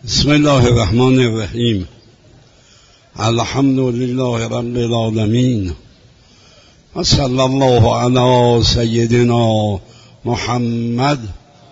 بسم الله الرحمن الرحیم. الحمد لله رب العالمین و صلی الله علی سیدنا محمد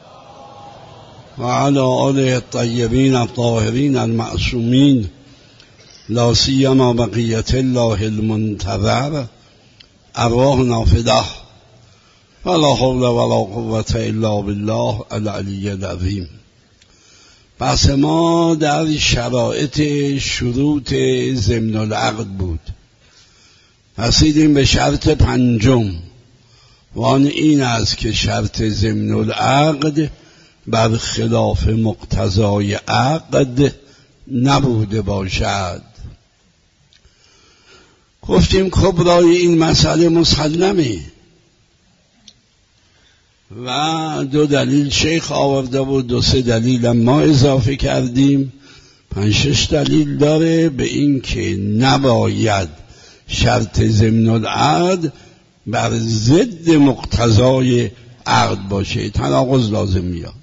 و علی آله الطیبین الطاهرین المعصومین، لا سیما بقیة الله المنتظر، ارواحنا فداه ولا حول ولا قوة الا بالله العلی العظیم. بحث ما در شرایط شروط ضمن العقد بود. رسیدیم به شرط پنجم و آن این است که شرط ضمن العقد بر خلاف مقتضای عقد نبوده باشد. گفتیم کبرای این مسئله مسلمه و دو دلیل شیخ آورده و دو سه دلیل ما اضافه کردیم، 5-6 دلیل داره به این که نباید شرط ضمن العقد بر ضد مقتضای عقد باشه، تناقض لازم میاد.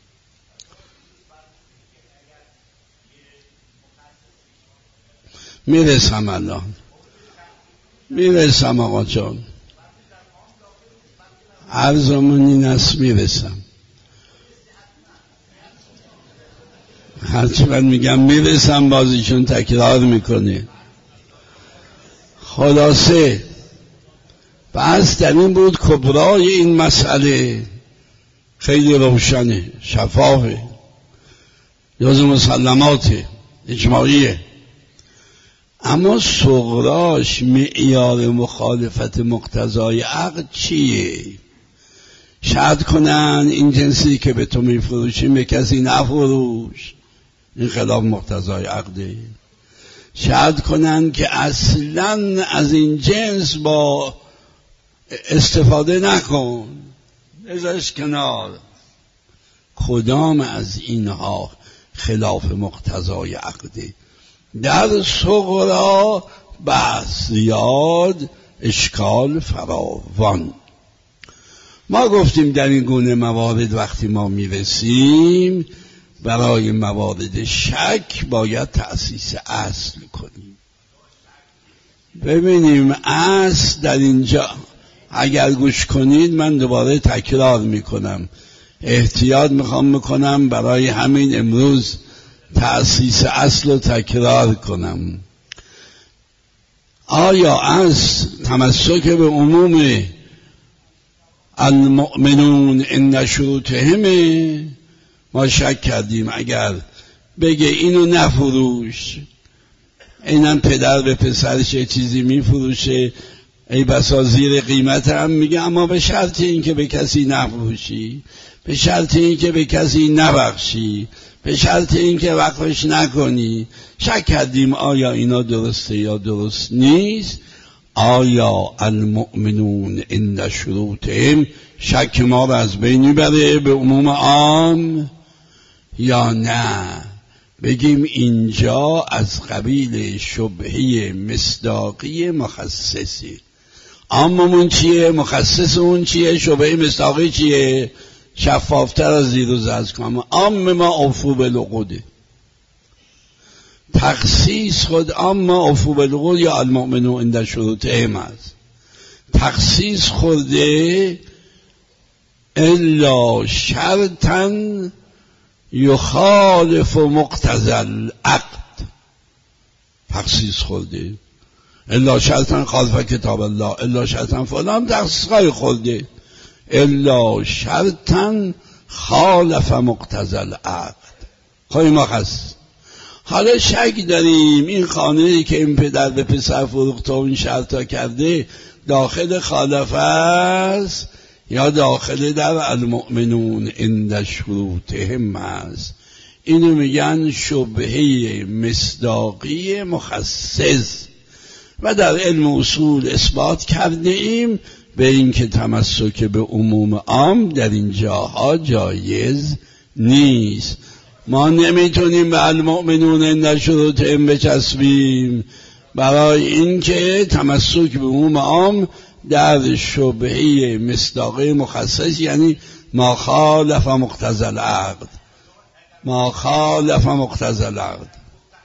میرسم الان، میرسم آقا جان، عرضمون این است میرسم. هرچی من میگم میرسم بازیشون تکرار میکنه. خلاصه بحث در این بود کبرای این مسئله خیلی روشنه، شفافه، جز مسلمات اجماعیه، اما صغراش معیار مخالفت مقتضای عقد چیه؟ شرط کنن این جنسی که به تو میفروشیم به کسی نفروش، این خلاف مقتضای عقده. شرط کنن که اصلا از این جنس با استفاده نکن، بذارش کنار. کدام از اینها خلاف مقتضای عقده؟ در صغرا بحث زیاد، اشکال فراوان. ما گفتیم در این گونه موارد وقتی ما میرسیم برای موارد شک باید تأسیس اصل کنیم. ببینیم اصل در اینجا، اگر گوش کنید من دوباره تکرار میکنم، احتیاط میکنم برای همین امروز تأسیس اصل رو تکرار کنم. آیا اصل تمسک به عموم المؤمنون عند شروطهم؟ ما شک کردیم اگر بگه اینو نفروش، اینم پدر به پسرش یه چیزی میفروشه، ای بسا زیر قیمت هم میگه، اما به شرط این که به کسی نفروشی، به شرط این که به کسی نبخشی، به شرط این که وقفش نکنی. شک کردیم آیا اینا درسته یا درست نیست. آیا المؤمنون عند شروطهم شک ما رو از بین میبره به عموم عام یا نه؟ بگیم اینجا از قبیل شبهه مصداقی مخصصی. عاممون چیه؟ مخصصمون چیه؟ شبهه مصداقی چیه؟ شفافتر از زیر و زرد کنم. عام ما اوفو بالعقوده، تخصیص خود عام ما اوفو بالعقود یا المؤمنون عند شروطهم است. تخصیص خورده الا شرطا یخالف مقتضی العقد، تخصیص خورده الا شرطا خالف کتاب الله، الا شرطا فلان، تخصیص خورده الا شرطا خالف مقتضی العقد. خواهی ما هست. حالا شک داریم این خانه‌ای که این پدر به پسر فروخته و این شرطا کرده داخل خالفه است یا داخل در المؤمنون عند شروطهم است. اینو میگن شبهه مصداقی مخصص و در علم اصول اثبات کرده ایم به این که تمسک به عموم عام در این جاها جایز نیست. ما نمیتونیم به المؤمنون عند شروطهم بچسبیم برای این که تمسک به عموم عام در شبهه مصداقی مخصص، یعنی ما خالف مقتضی العقد. ما خالف مقتضی العقد.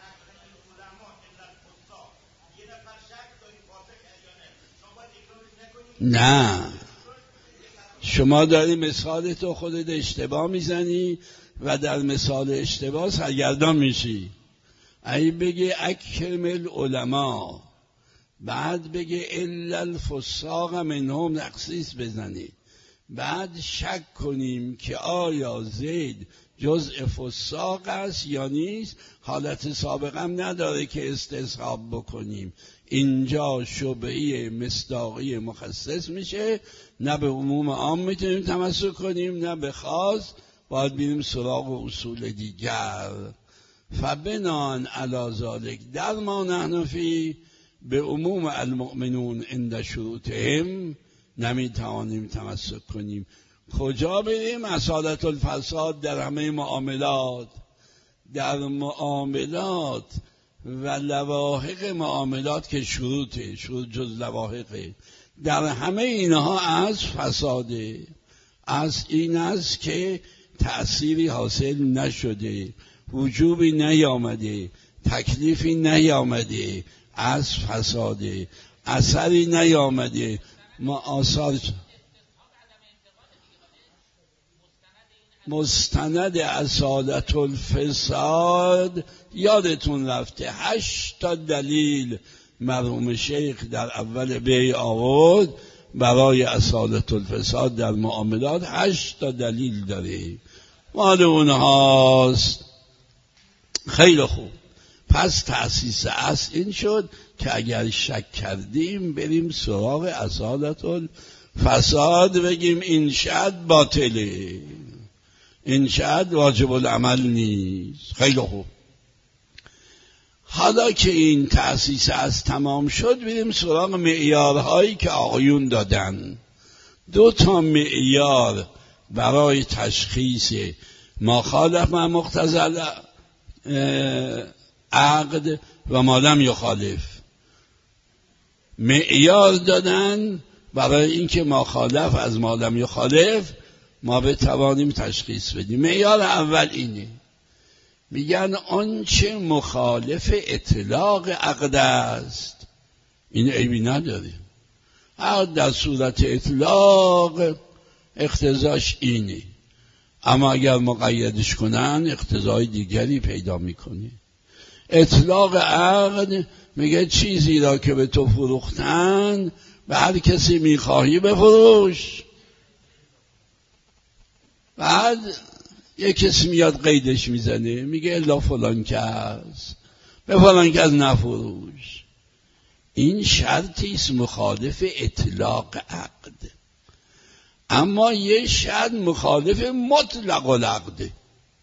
نه، شما داری مثال تو خودت اشتباه میزنی و در مثال اشتباه سرگردان میشی. ای بگه اکرم العلماء، بعد بگه الا الفساق منهم تخصیص بزنی، بعد شک کنیم که آیا زید جزء فساق است یا نیست. حالت سابقم نداره که استصحاب بکنیم. اینجا شبهه مصداقی مخصص میشه، نه به عموم عام میتونیم تمسک کنیم نه به خاص، باید بریم سراغ اصول دیگر. فبنان علی ذلک در ما نحن فی به عموم المؤمنون عند شروطهم نمیتوانیم تمسک کنیم. کجا بریم؟ اصالت الفساد در همه معاملات، در معاملات و لواحق معاملات که شروط جز لواحقه، در همه اینها از فساده، از این است که تأثیری حاصل نشده، وجوبی نیامده، تکلیفی نیامده، از فساده، اثری نیامده. ما آثار مستند اصالت الفساد یادتون رفته 8 دلیل مرحوم شیخ در اول بیع آورد برای اصالت الفساد در معاملات. 8 دلیل داره، مال اونهاست. خیلی خوب، پس تأسیس اصل این شد که اگر شک کردیم بریم سراغ اصالت الفساد، بگیم این شد باطله، این شد واجب العمل نیست. خیلی خوب، حالا که این تأسیس از تمام شد بریم سراغ معیارهایی که آقایون دادن. 2 معیار برای تشخیص ما خالف ما مقتضی عقد و ما لم یخالف. معیار دادن برای اینکه ما خالف از ما لم یخالف ما بتوانیم تشخیص بدیم. معیار اول اینه، میگن آنچه مخالف اطلاق عقد است این عیبی نداره، عقد در صورت اطلاق اقتضاش اینه، اما اگر مقیدش کنن اقتضای دیگری پیدا میکنه. اطلاق عقد میگه چیزی را که به تو فروختن به هر کسی میخواهی بفروش، بعد یک کسی میاد قیدش میزنه میگه الا فلان کس، به فلان کس نفروش. این شرطی است مخالف اطلاق عقد. اما یه شرط مخالف مطلق العقد،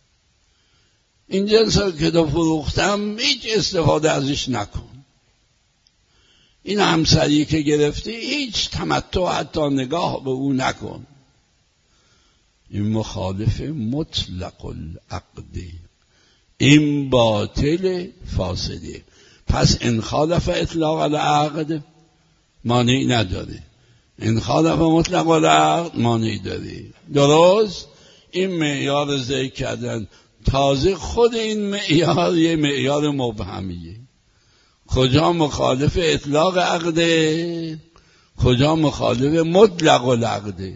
این جنس که تو فروختم هیچ استفاده ازش نکن، این همسری که گرفتی هیچ تمتع حتی نگاه به او نکن. این مخالف مطلق العقد، این باطل فاسده. پس ان خالف اطلاق العقد مانعی نداره، ان خالف مطلق العقد مانعی داره. درست؟ این معیار ذکر کردن. تازه خود این معیار یه معیار مبهمیه، کجا مخالف اطلاق عقده کجا مخالف مطلق العقده.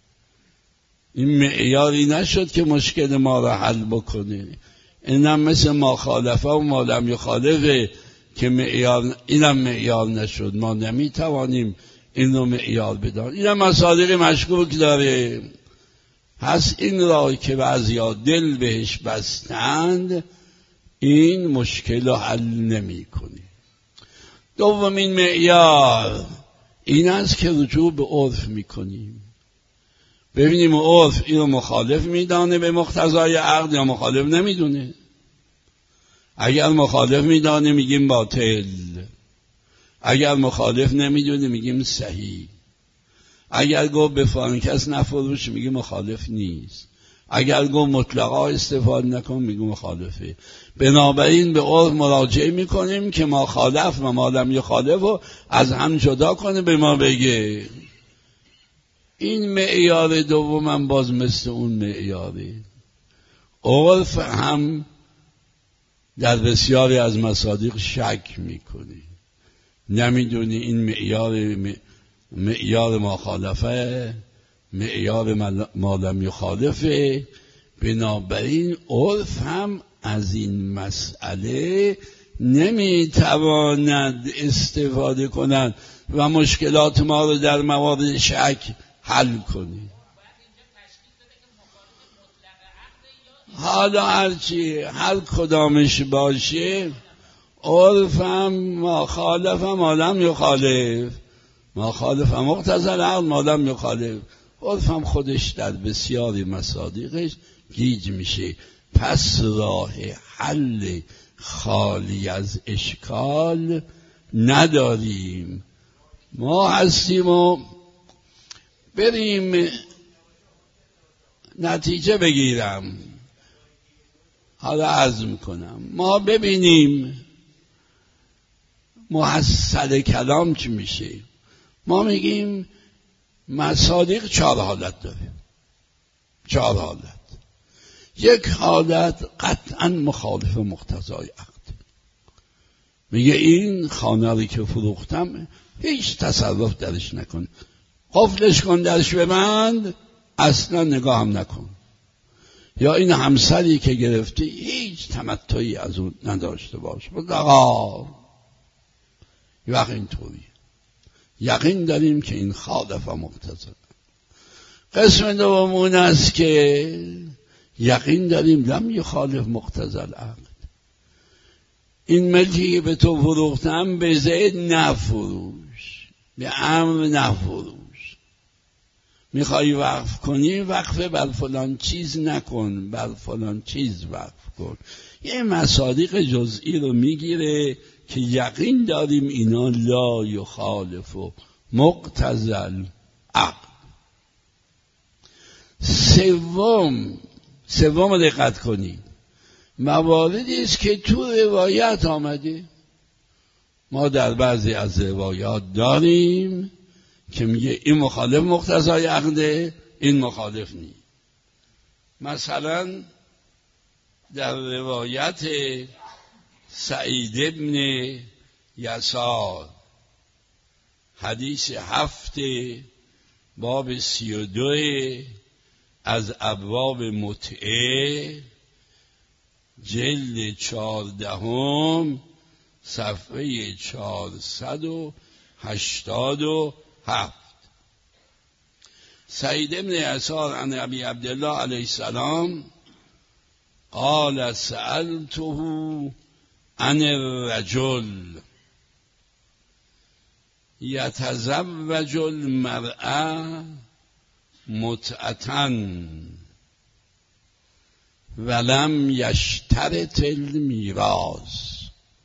این معیاری نشد که مشکل ما را حل بکنه. اینم مثل ما خالفه و ما لم یخالفه که معیار، اینم معیار نشد، ما نمیتوانیم این رو معیار بدانیم. اینم مصادیق مشکوک داره. پس این را که بعضیا دل بهش بستند این مشکل رو حل نمی کنه. دومین معیار این است که رجوع به عرف میکنیم، ببینیم عرف این رو مخالف میدانه به مقتضای عقد یا مخالف نمیدونه. اگر مخالف میدانه میگیم باطل، اگر مخالف نمیدونه میگیم صحیح. اگر گفت به فلان کس نفروش میگیم مخالف نیست، اگر گفت مطلقا استفاده نکن میگیم مخالفه. بنابراین به عرف مراجعه میکنیم که ما خالف و ما لم یخالف رو از هم جدا کنه، به ما بگه. این معیار دومم باز مثل اون معیاره. عرف هم در بسیاری از مصادیق شک میکنی، نمیدونی این معیار مخالفه، معیار ما لم یخالفه. بنابراین عرف هم از این مسئله نمیتواند استفاده کند و مشکلات ما رو در موارد شک حل کنی. حالا هر کدامش باشه، عرف هم ما خالف ما لم یخالف، ما خالف مقتضی العقل ما لم یخالف. عرف هم خودش در بسیاری مصادیقش گیج میشه. پس راه حل خالی از اشکال نداریم. ما هستیم و بریم نتیجه بگیرم. حالا عرض میکنم، ما ببینیم محصل کلام چی میشه. ما میگیم مصادیق 4 حالت داره، 4 حالت. یک حالت قطعا مخالف مقتضای عقد، میگه این خانه رو که فروختم هیچ تصرف درش نکن، قفلش کن، درش ببند، اصلا نگاه هم نکن. یا این همسری که گرفتی هیچ تمتعی از اون نداشته باش، بذار. یه وقت اینطوری یقین داریم که این خالف مقتضی. قسم دوم اون است که یقین داریم لم یخالف مقتضی العقد. این ملکی به تو فروختم، به زید نفروش، به امر نفروش. میخوایی وقف کنی، وقف بر فلان چیز نکن، بر فلان چیز وقف کن. یه مصادیق جزئی رو میگیره که یقین داریم اینا لا یخالف مقتضی العقد. سوم دقت کنید، مواردی است که تو روایت آمده. ما در بعضی از روایات داریم که میگه این مخالف مقتضای عقده، این مخالف نیست. مثلا در روایت سعید ابن یسار، حدیث 7 باب 32 از ابواب متعه، جلد 14 صفحه 487. سعید ابن یسار عن ابی عبدالله علیه السلام قال سألته عن الرجل یتزوج المرأة متعة ولم یشترط المیراث.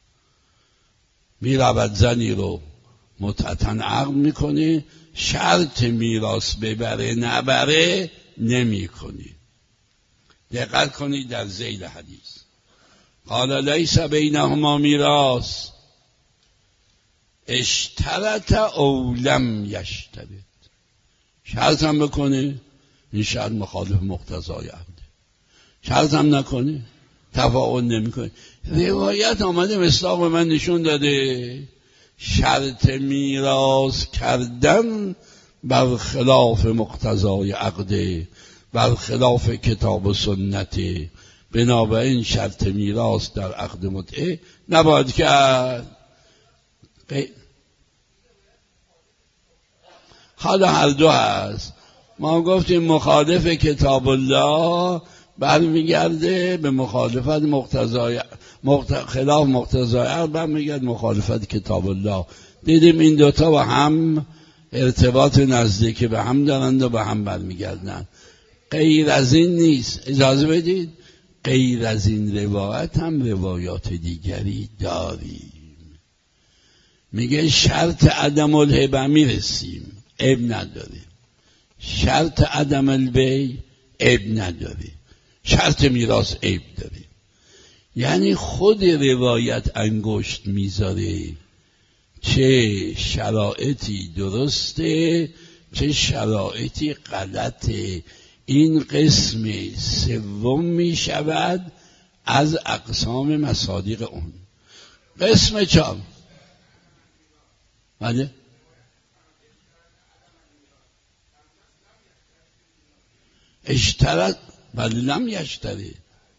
میرود زنی رو متعة عقد میکنه، شرط میراث ببره نبره نمی کنی. دقت کنید در ذیل حدیث، قال لیس بینهما میراث اشترط او لم یشترط. شرط هم بکنه، این شرط مخالف مقتضای عقده. شرط هم نکنه، تفاعل نمی کنه. روایت آمده مصداق به من نشون داده شرط میراث کردن برخلاف مقتضای عقده، برخلاف کتاب و سنت. بنابراین شرط میراث در عقد متعه نباید کرد. حالا هر دو هست. ما گفتیم مخالف کتاب الله برمیگرده به مخالفت مقتضای خلاف مقتضای عقد برمیگرد مخالفت کتاب الله. دیدیم این دوتا با هم ارتباط نزدیک به هم دارند و به هم برمیگردند. غیر از این نیست. اجازه بدید، غیر از این روایت هم روایات دیگری داریم. میگه شرط عدم الهبه میرسیم، عیب نداره. شرط عدم البی عیب نداره. شرط میراث عیب داره. یعنی خود روایت انگشت میذاره چه شرایطی درسته چه شرایطی غلطه. این قسم سوم می شود از اقسام مصادیق اون. قسم چهار بله اشترط بله لم یشتری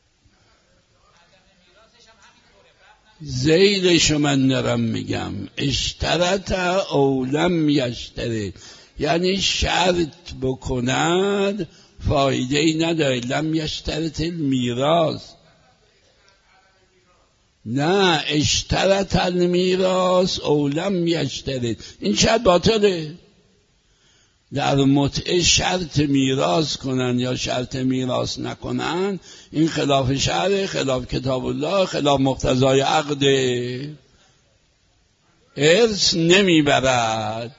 زیلشو من نرم میگم اشترط او لم یشتری یعنی شرط بکند فایده ای نداره. لم یشترط المیراث نه اشترط المیراث او لم یشترط این شرط باطله. در متعه شرط میراث کنن یا شرط میراث نکنن این خلاف شرع، خلاف کتاب الله، خلاف مقتضای عقد، ارث نمیبرد.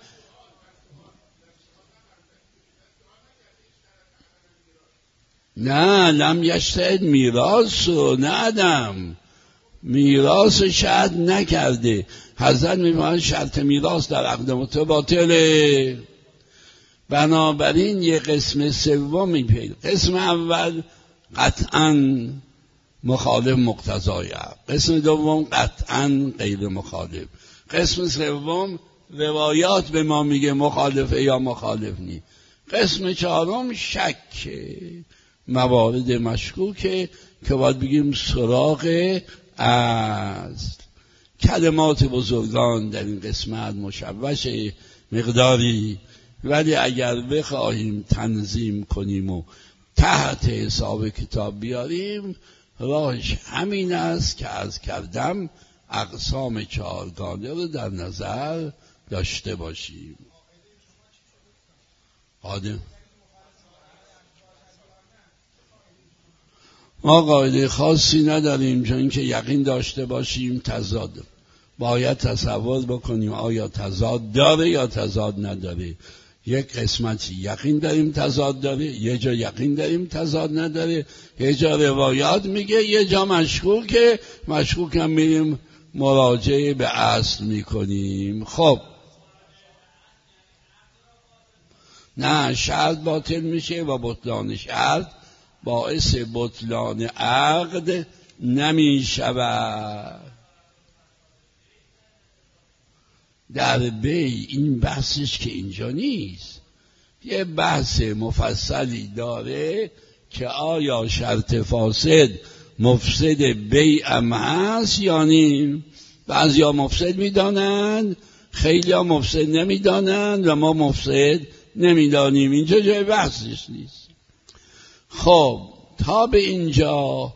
نه لم یشترط میراث رو ندم، میراث شرط نکرده. حضرت میفرمایند شرط میراث در عقد متعه باطله. بنابراین یه قسم سومی پیدا. قسم اول قطعاً مخالف مقتضای عقد، قسم دوم قطعاً غیر مخالف، قسم سوم روایات به ما میگه مخالفه یا مخالف نی، قسم چهارم شکه، موارد مشکوکه که باید بگیم سراغ اصل. کلمات بزرگان در این قسمت مشوشه مقداری، ولی اگر بخواهیم تنظیم کنیم و تحت حساب کتاب بیاریم راهش همین است که عرض کردم اقسام چهارگانه رو در نظر داشته باشیم. قادم ما قاعده خاصی نداریم، چون که یقین داشته باشیم تضاد باید تصور بکنیم آیا تضاد داره یا تضاد نداره. یک قسمتی یقین داریم تضاد داره، یه جا یقین داریم تضاد نداره، یه جا روایات میگه، یه جا مشکوکه، مشکوک هم میریم مراجعه به اصل میکنیم. خب نه شرط باطل میشه و بطلان شرط باعث بطلان عقد نمیشود. در بی این بحثش که اینجا نیست، یه بحث مفصلی داره که آیا شرط فاسد مفسد بی ام هست یا نیم. بعضی ها مفسد میدانند، خیلی ها مفسد نمیدانند و ما مفسد نمیدانیم. اینجا جای بحثش نیست. خب تا به اینجا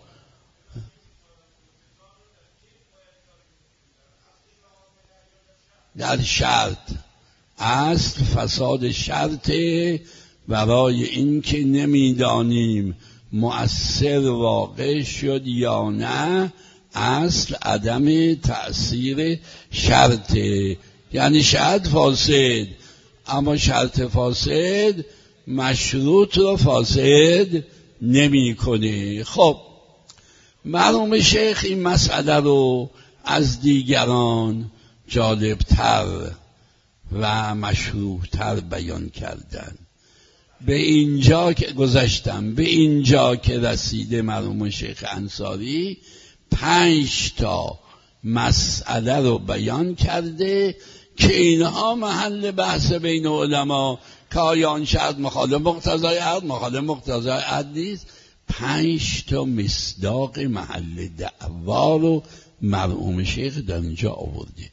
در شرط اصل فساد شرط برای این که نمیدانیم مؤثر واقع شد یا نه، اصل عدم تأثیر شرط، یعنی شرط فاسد، اما شرط فاسد مشروط رو فاسد نمی کنه. خب مرحوم شیخ این مسئله رو از دیگران جالبتر و مشروحتر بیان کردن. به اینجا که گذشتم، به اینجا که رسیده مرحوم شیخ انصاری 5 تا مسئله رو بیان کرده که اینها محل بحث بین علما که آیا آن شرط مخالف مقتضای عقد، مخالف مقتضای عقد نیست. 5 تا مصداق محل دعوا رو مرحوم شیخ در اینجا آورده.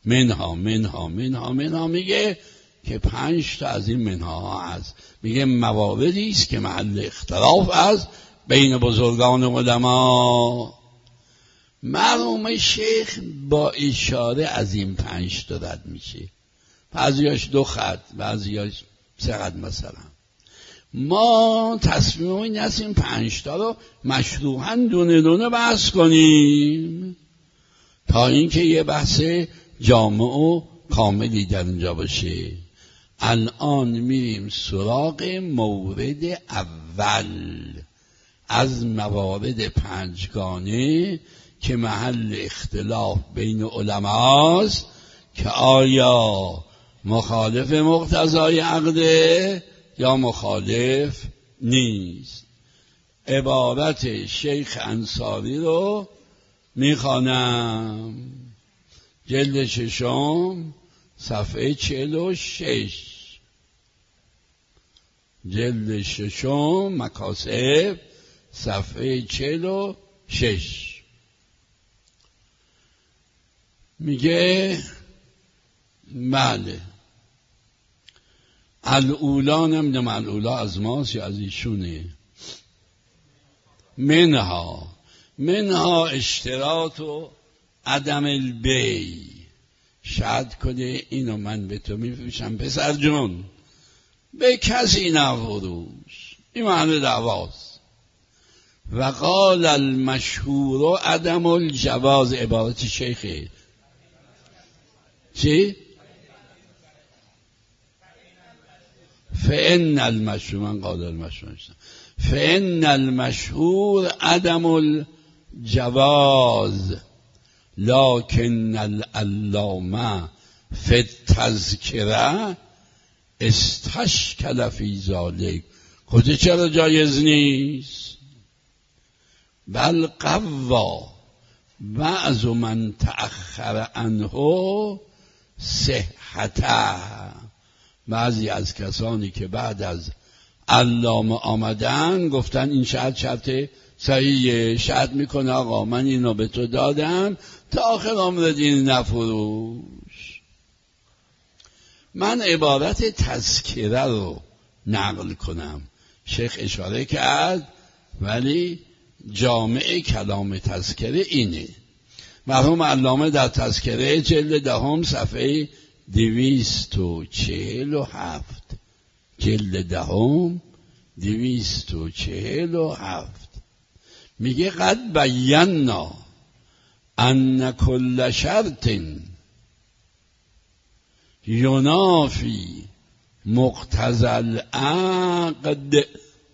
منها میگه که 5 تا از این منها هست. میگه مواردی است که محل اختلاف است بین بزرگان علما. مرحوم شیخ با اشاره از این 5 تا رد میشه، بعضیاش 2 خط، بعضیاش 3 خط. مثلا ما تصمیم این است این 5 تا رو مشروحاً دونه دونه بحث کنیم تا اینکه یه بحث جامع و کاملی در اینجا باشه. الان میریم سراغ مورد اول از موارد 5 گانه که محل اختلاف بین علماست که آیا مخالف مقتضای عقده یا مخالف نیست. عبارت شیخ انصاری رو میخوانم، جلد 6 صفحه 46. جلد 6 مکاسب صفحه 46 میگه بله الاولا، نمیدونم الاولا از ماست یا از ایشونه. منها اشتراط و عدم البی. شاید کنه اینو من به تو میفروشم پسر جون، به کسی نفروش، این معنی دعواست. و قال المشهور عدم الجواز، عبارت شیخه. چی؟ فإن المشهور، من قال المشهور، فإن المشهور عدم الجواز لكن العلامه فی التذکره استشکل فی ذلک. کجا چرا جایز نیست؟ بل قوا بعض من تأخر عنه صحته. بعضی از کسانی که بعد از علامه آمدن گفتن این شرط صحیحه، شرط میکنه آقا من اینو به تو دادم تا آخر عمر دین نفروش. من عبارت تذکره رو نقل کنم، شیخ اشاره کرد ولی جامع کلام تذکره اینه. مرحوم علامه در تذکره جلد 10 صفحه 247، جلد 10 247 میگه قد بینا ان کل شرط ینافی مقتضی العقد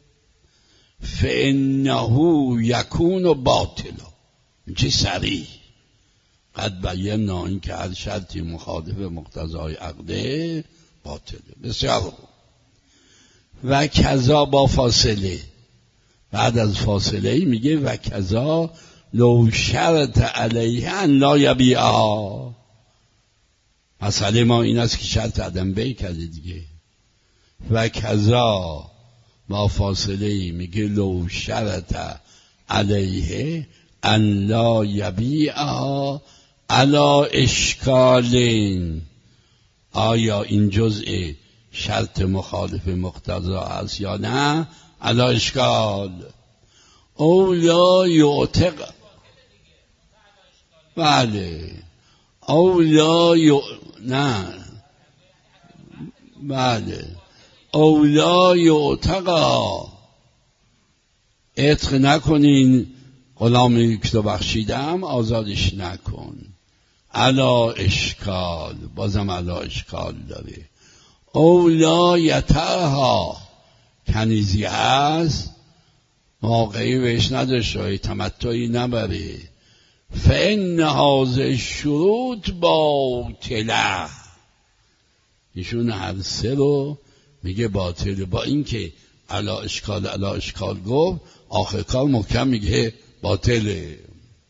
فانه یکون باطلا. چه صریح قد بینا، این که هر شرطی مخالف مقتضای عقده باطله. بسیار خوب. و کذا با فاصله، بعد از فاصله میگه و کذا لو شرط علیه ان لا یبیعها. مسئله ما این است که شرط عدم بیع کرده دیگه. و کذا با فاصله میگه لو شرط علیه ان لا یبیعها علی اشکالین. آیا این جزء شرط مخالف مقتضا است یا نه؟ علی اشکال. او لا یعتق، بله، او لا نه، بله، او لا یعتقا، عتق نکنین غلامی که تو بخشیدم آزادش نکن. علا اشکال، بازم علا اشکال داره. او لا یتعها، کنیزی هست موقعی بهش نداشته، تمتعی نبره. فإن هذه الشروط باطله. ایشون هر سه رو میگه باطله، با اینکه علا اشکال گفت آخر کار محکم میگه باطله.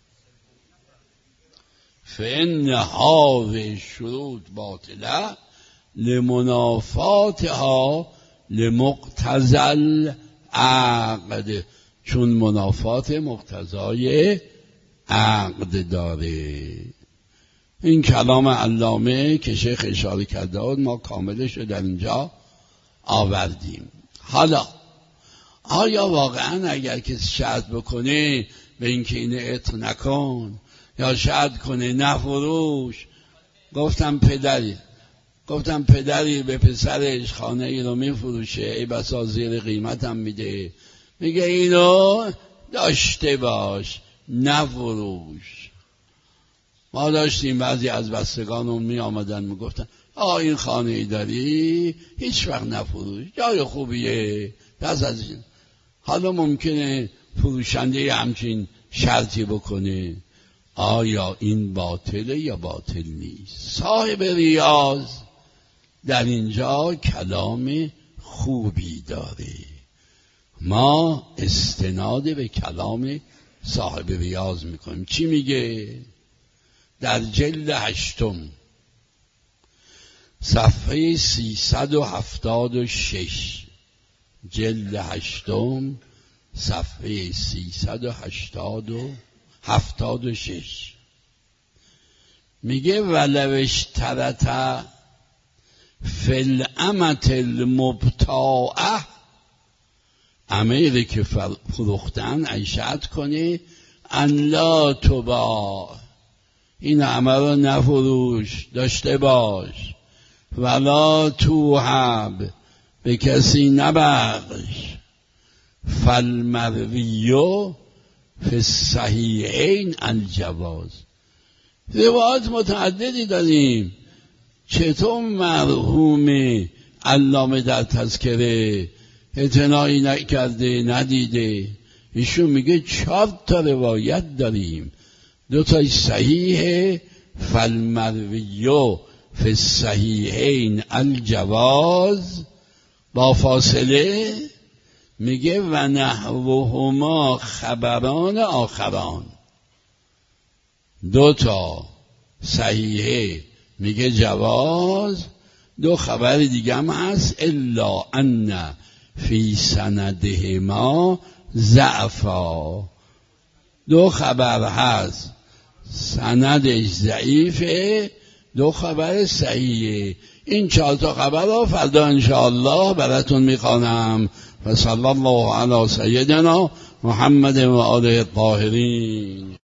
فإن هذه الشروط باطله لمنافاتها لمقتضی العقد، چون منافات مقتضای عقد داره. این کلام علامه که شیخ اشاره کرده بود ما کاملش رو در اینجا آوردیم. حالا آیا واقعا اگر کسی شرط بکنه به اینکه این عتق نکن یا شرط کنه نفروش، گفتم پدری به پسرش خانه ای رو میفروشه، ای بسا زیر قیمت هم میده، میگه اینو داشته باش نفروش. ما داشتیم بعضی از بستگانمون می آمدن میگفتن این خانه ای داری هیچ وقت نفروش، جای خوبیه، دست از این. حالا ممکنه فروشنده همچین شرطی بکنه، آیا این باطله یا باطل نیست؟ صاحب ریاض در اینجا کلام خوبی داره. ما استناد به کلام صاحب ریاض میکنیم. چی میگه؟ در جلد 8 صفحه 376، جلد 8 صفحه 376 میگه ولو اشترط فی الامة المبتاعه، امیره که فروختن عیشت کنه ان لا تباع، این امه رو نفروش، داشته باش، ولا توهب، به کسی نبخش. فالمروی فی الصحیحین الجواز. روایات متعددی داریم. چطور مرحوم علامه در تذکره اعتنایی نکرده، ندیده؟ ایشون میگه 4 تا روایت داریم، 2 تاش صحیحه، فالمروی فی الصحیحین الجواز، با فاصله میگه و نحوهما خبران آخران. 2 تا صحیحه میگه جواز، 2 خبر دیگه هم هست، الا ان فی سندهما ضعفا. 2 خبر هست سندش ضعیفه، 2 خبر صحیحه. این 4 تا خبر رو فردا انشاءالله براتون میخوانم. و صلی الله علی سیدنا محمد و آله الطاهرین.